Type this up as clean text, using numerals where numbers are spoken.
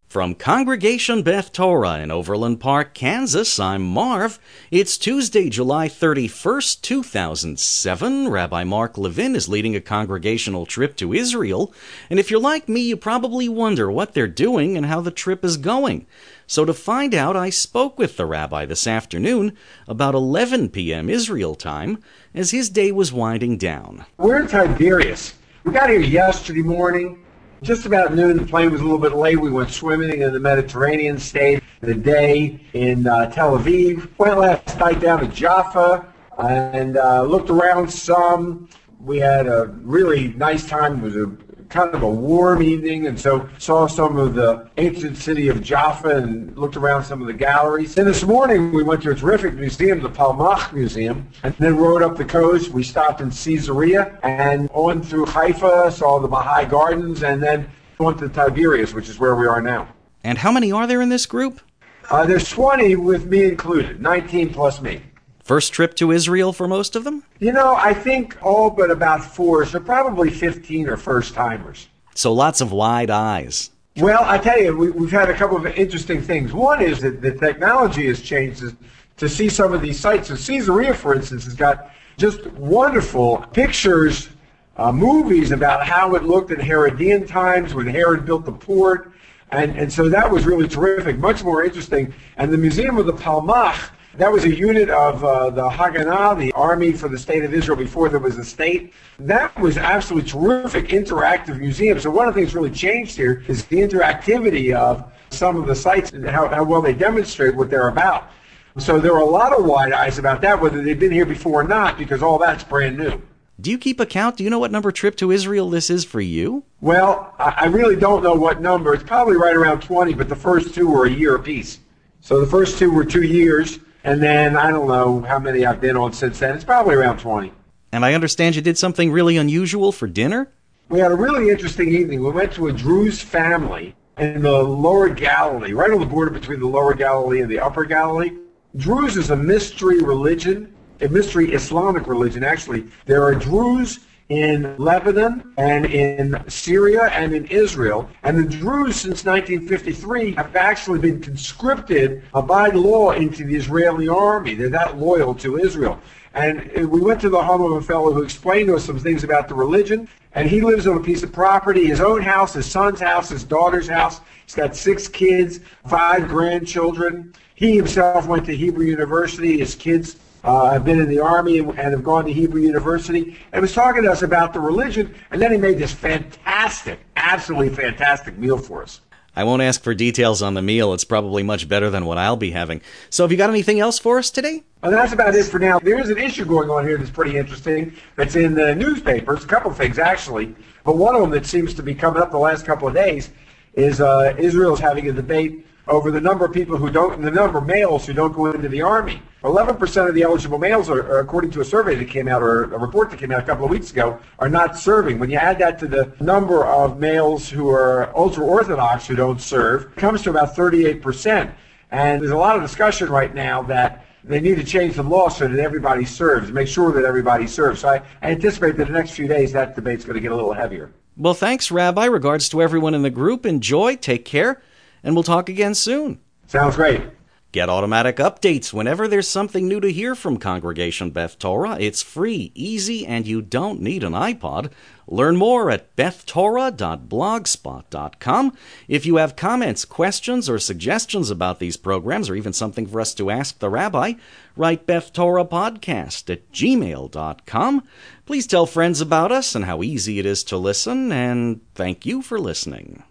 From Congregation Beth Torah in Overland Park, Kansas, I'm Marv. It's Tuesday, July 31st, 2007. Rabbi Mark Levin is leading a congregational trip to Israel. And if you're like me, you probably wonder what they're doing and how the trip is going. So to find out, I spoke with the rabbi this afternoon about 11 p.m. Israel time as his day was winding down. We're in Tiberias. We got here yesterday morning. Just about noon, the plane was a little bit late. We went swimming in the Mediterranean, stayed the day in Tel Aviv. Went last night down to Jaffa and looked around some. We had a really nice time. It was a kind of a warm evening, and so saw some of the ancient city of Jaffa and looked around some of the galleries. And this morning we went to a terrific museum, the Palmach Museum, and then rode up the coast. We stopped in Caesarea and on through Haifa, saw the Baha'i Gardens, and then went to Tiberias, which is where we are now. And how many are there in this group? There's 20 with me included, 19 plus me. First trip to Israel for most of them? You know, I think all but about 4, so probably 15 are first-timers. So lots of wide eyes. Well, I tell you, we've had a couple of interesting things. One is that the technology has changed to see some of these sites. So Caesarea, for instance, has got just wonderful pictures, movies about how it looked in Herodian times when Herod built the port. And so that was really terrific, much more interesting. And the Museum of the Palmach, that was a unit of the Haganah, the army for the state of Israel before there was a state. That was absolutely terrific interactive museum. So one of the things really changed here is the interactivity of some of the sites and how well they demonstrate what they're about. So there are a lot of wide eyes about that, whether they've been here before or not, because all that's brand new. Do you keep a count? Do you know what number trip to Israel this is for you? Well, I really don't know what number. It's probably right around 20, but the first 2 were a year apiece. So the first 2 were 2 years. And then I don't know how many I've been on since then. It's probably around 20. And I understand you did something really unusual for dinner? We had a really interesting evening. We went to a Druze family in the Lower Galilee, right on the border between the Lower Galilee and the Upper Galilee. Druze is a mystery religion, a mystery Islamic religion, actually. There are Druze in Lebanon and in Syria and in Israel. And the Druze since 1953 have actually been conscripted by law into the Israeli army. They're that loyal to Israel. And we went to the home of a fellow who explained to us some things about the religion. And he lives on a piece of property, his own house, his son's house, his daughter's house. He's got 6 kids, 5 grandchildren. He himself went to Hebrew University. His kids have been in the army and have gone to Hebrew University, and was talking to us about the religion, and then he made this fantastic, absolutely fantastic meal for us. I won't ask for details on the meal. It's probably much better than what I'll be having. So have you got anything else for us today? Well, that's about it for now. There is an issue going on here that's pretty interesting that's in the newspapers, a couple of things actually, but one of them that seems to be coming up the last couple of days is Israel's having a debate over the number of people the number of males who don't go into the army. 11% of the eligible males, are, according to a survey that came out, or a report that came out a couple of weeks ago, are not serving. When you add that to the number of males who are ultra-Orthodox who don't serve, it comes to about 38%. And there's a lot of discussion right now that they need to change the law so that everybody serves, make sure that everybody serves. So I anticipate that the next few days that debate's going to get a little heavier. Well, thanks, Rabbi. Regards to everyone in the group. Enjoy, take care, and we'll talk again soon. Sounds great. Get automatic updates whenever there's something new to hear from Congregation Beth Torah. It's free, easy, and you don't need an iPod. Learn more at bethtorah.blogspot.com. If you have comments, questions, or suggestions about these programs, or even something for us to ask the rabbi, write bethtorahpodcast@gmail.com. Please tell friends about us and how easy it is to listen, and thank you for listening.